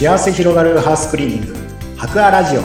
幸せ広がるハウスクリーニング博アラジオ。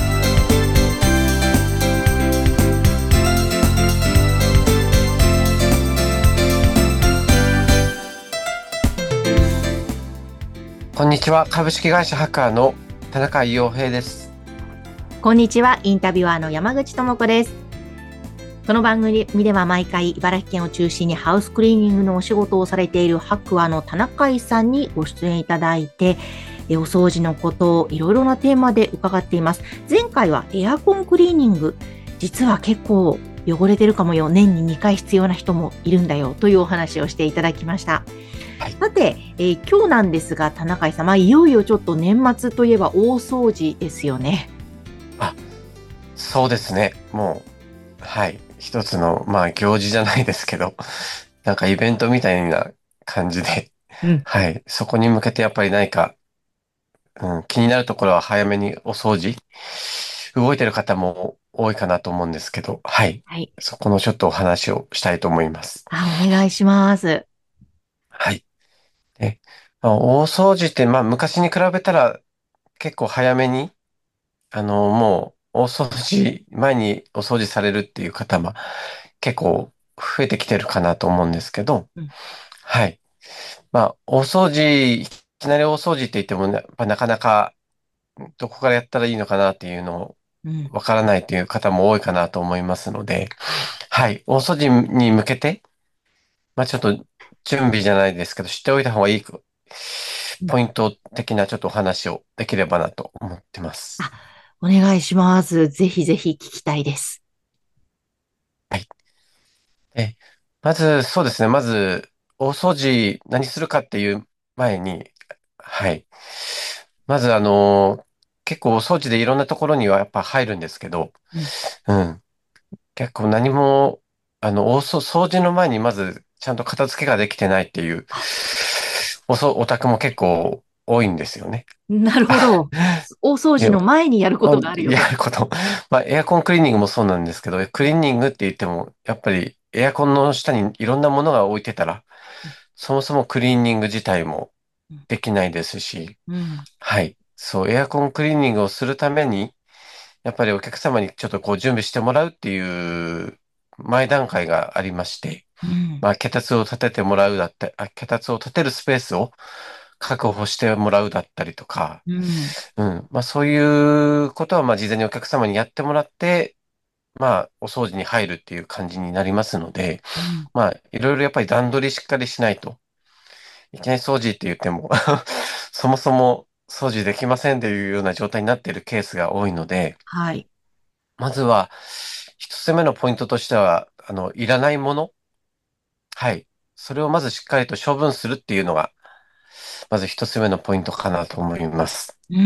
こんにちは。株式会社ハッカーの田中洋平です。 こんにちは。インタビュアーの山口智子です。この番組では毎回茨城県を中心にハウスクリーニングのお仕事をされているハッカーの田中井さんにご出演いただいて、お掃除のことをいろいろなテーマで伺っています。前回はエアコンクリーニング。実は結構汚れてるかもよ。年に2回必要な人もいるんだよというお話をしていただきました。 はい、 さて、今日なんですが、田中井様、いよいよちょっと年末といえば大掃除ですよね。 そうですね。もう、一つの、行事じゃないですけど、なんかイベントみたいな感じで、そこに向けてやっぱり何か、気になるところは早めにお掃除、動いてる方も多いかなと思うんですけど、 はい。 そこのちょっとお話をしたいと思います。 お願いします。 はい。で、大掃除って、昔に比べたら結構早めに、もう、大掃除、前にお掃除されるっていう方も結構増えてきてるかなと思うんですけど、 うん、 はい。大掃除、いきなり大掃除って言ってもね、やっぱなかなかどこからやったらいいのかなっていうのをうん、 わからないっていう方も多いかなと思いますので、 はい。 はい。大掃除に向けて、ちょっと準備じゃないですけど、知っておいた方がいいうん、 ポイント的なちょっとお話をできればなと思ってます。 あ、お願いします。ぜひぜひ聞きたいです。 はい。え、まず、そうですね。まず、大掃除何するかっていう前に、はい。まず、結構お掃除でいろんなところにはやっぱ入るんですけど、 うん、 うん。結構何も、掃除の前にまずちゃんと片付けができてないっていう、 あ、 お宅も結構多いんですよね。 なるほど。大掃で、 除の前にやることがあるよと。 やること。エアコンクリーニングもそうなんですけど、クリーニングって言っても、やっぱりエアコンの下にいろんなものが置いてたら、そもそもクリーニング自体もうん、 できないですし、 うん、 はい。そう、エアコンクリーニングをするために、やっぱりお客様にちょっとこう準備してもらうっていう前段階がありまして、 うん、 脚立を立ててもらうだったり、脚立を立てるスペースを確保してもらうだったりとか、 うん、 そういうことは事前にお客様にやってもらって、お掃除に入るっていう感じになりますので、 うん、 いろいろやっぱり段取りしっかりしないと、いきなり掃除って言ってもそもそも掃除できませんっていうような状態になっているケースが多いので、 はい。 まずは、一つ目のポイントとしては、いらないもの。はい。それをまずしっかりと処分するっていうのが、まず一つ目のポイントかなと思います。 うん、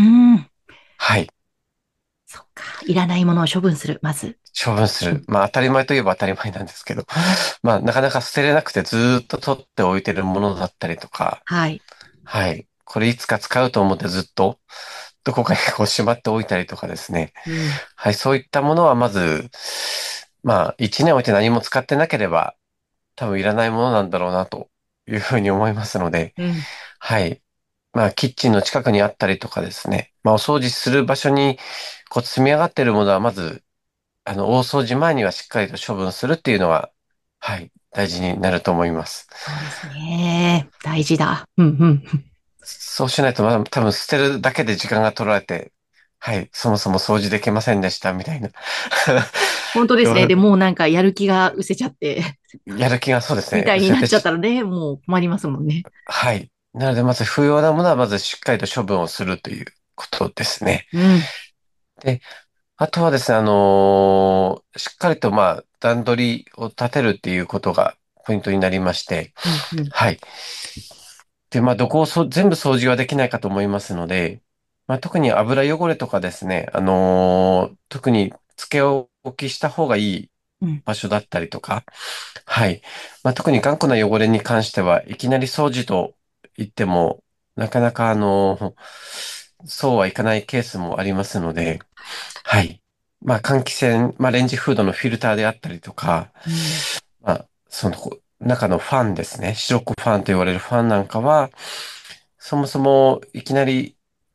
はい。 そっか。いらないものを処分する、まず。 処分する。 うん、 当たり前といえば当たり前なんですけど、なかなか捨てれなくてずーっと取っておいてるものだったりとか、 はい。 はい。これいつか使うと思ってずっと、どこかにこうしまっておいたりとかですね。 うん、 はい。そういったものはまず、一年置いて何も使ってなければ、多分いらないものなんだろうなというふうに思いますので、 うん、 はい。キッチンの近くにあったりとかですね。お掃除する場所に、こう積み上がっているものはまず、大掃除前にはしっかりと処分するっていうのは、はい、大事になると思います。 そうですね。大事だ。うん、うん。 そうしないと、多分捨てるだけで時間が取られて、はい、そもそも掃除できませんでしたみたいな。 本当ですね。 よでもうなんかやる気が失せちゃって、 やる気がそうですね、 みたいになっ失せてちゃったらね、もう困りますもんね。 はい。なので、まず不要なものはまずしっかりと処分をするということですね。 うん、 で、あとはですね、しっかりと段取りを立てるっていうことがポイントになりまして、 うん、うん。 はい。で、どこを全部掃除はできないかと思いますので、特に油汚れとかですね、特につけ置きした方がいいうん、 場所だったりとか、はい。特に頑固な汚れに関しては、いきなり掃除と言っても、なかなかそうはいかないケースもありますので、はい。換気扇、レンジフードのフィルターであったりとか、 うん、 その中のファンですね。白くファンと言われるファンなんかは、そもそもいきなり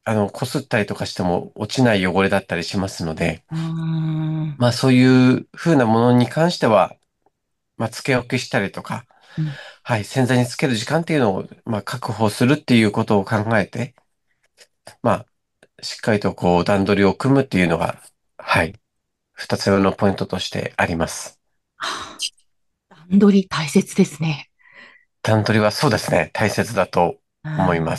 こすったりとかしても落ちない汚れだったりしますので、 うーん。 まあそういう風なものに関しては、まあつけ置きしたりとか、 うん。 はい、洗剤につける時間っていうのを、まあ確保するっていうことを考えて、まあ、しっかりとこう段取りを組むっていうのが、はい、二つ目のポイントとしてあります。 はあ、段取り大切ですね。 段取りはそうですね、大切だとうん。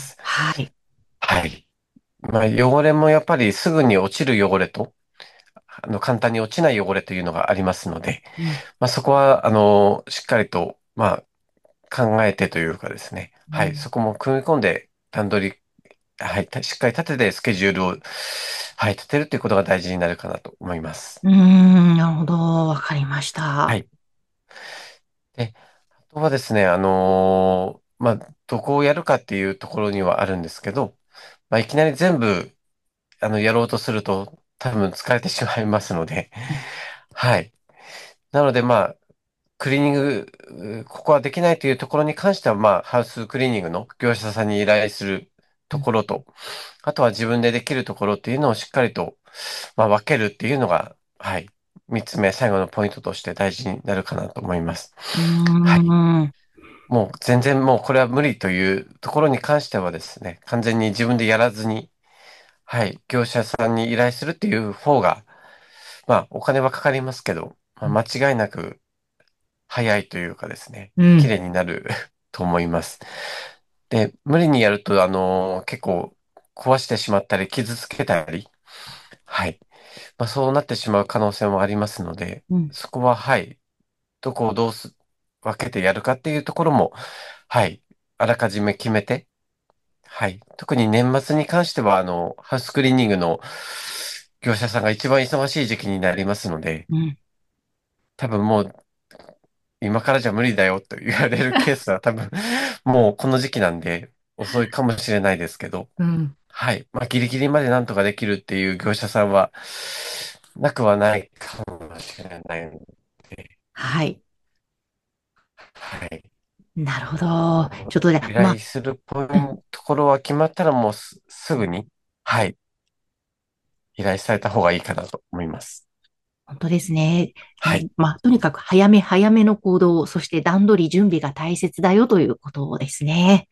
思います。 はい。 はい。まあ汚れもやっぱりすぐに落ちる汚れと、簡単に落ちない汚れというのがありますので、 うん。 まあそこは、しっかりと、まあ考えてというかですね、はい、 うん。 そこも組み込んで段取り、はい、しっかり立ててスケジュールを、はい、立てるということが大事になるかなと思います。 うーん。なるほど。わかりました。 はい。で、あとはですね、まあ、どこをやるかっていうところにはあるんですけど、まあ、いきなり全部、やろうとすると多分疲れてしまいますので、 うん。 はい。なので、まあ、クリーニング、ここはできないというところに関しては、まあ、ハウスクリーニングの業者さんに依頼するところと、あとは自分でできるところっていうのをしっかりと、まあ、分けるっていうのが、はい。三つ目、最後のポイントとして大事になるかなと思います。 うーはい。 ん。 もう全然もうこれは無理というところに関してはですね、完全に自分でやらずに、はい、業者さんに依頼するっていう方が、まあお金はかかりますけど、まあ、間違いなく早いというかですね、綺うん。 麗になると思います。で、無理にやると、結構壊してしまったり、傷つけたり、はい。まあそうなってしまう可能性もありますので、 うん。 そこは、はい、どこをどう分けてやるかっていうところも、はい、あらかじめ決めて、はい。特に年末に関しては、ハウスクリーニングの業者さんが一番忙しい時期になりますので、 うん。 多分もう今からじゃ無理だよと言われるケースは多分もうこの時期なんで遅いかもしれないですけど、 うん。 はい。まあギリギリまでなんとかできるっていう業者さんはなくはないかもしれないので、 はい。 はい。 なるほど。ちょっとね、 依まあ、 頼するポイうん。 ント、ところは決まったらもうすぐに、はい。依頼された方がいいかなと思います。 本当ですね。 はい。 まあ、とにかく早め早めの行動、そして段取り、準備が大切だよということですね。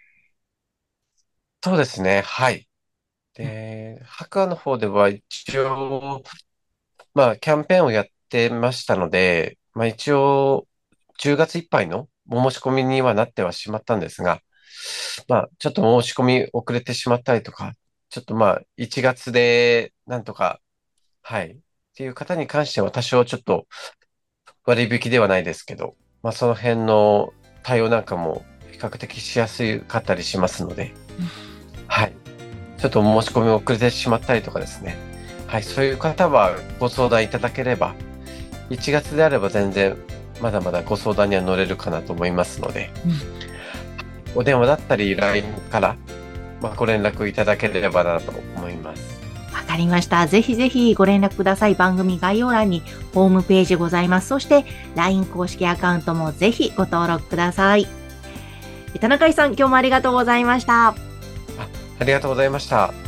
そうですね。はい。 うん。 で、白亜の方では一応、まあ、キャンペーンをやってましたので、まあ一応、10月いっぱいのお申し込みにはなってはしまったんですが、まあ、ちょっと申し込み遅れてしまったりとか、ちょっとまあ、1月でなんとか、はい。っていう方に関しては多少ちょっと割引ではないですけど、まあその辺の対応なんかも比較的しやすかったりしますので、 うん。 はい。ちょっと申し込み遅れてしまったりとかですね。はい。そういう方はご相談いただければ、1月であれば全然まだまだご相談には乗れるかなと思いますので、 うん。 お電話だったり LINE から、まあ、ご連絡いただければなと思います。 わかりました。ぜひぜひご連絡ください。番組概要欄にホームページございます。そして LINE 公式アカウントもぜひご登録ください。田中さん、今日もありがとうございました。 ありがとうございました。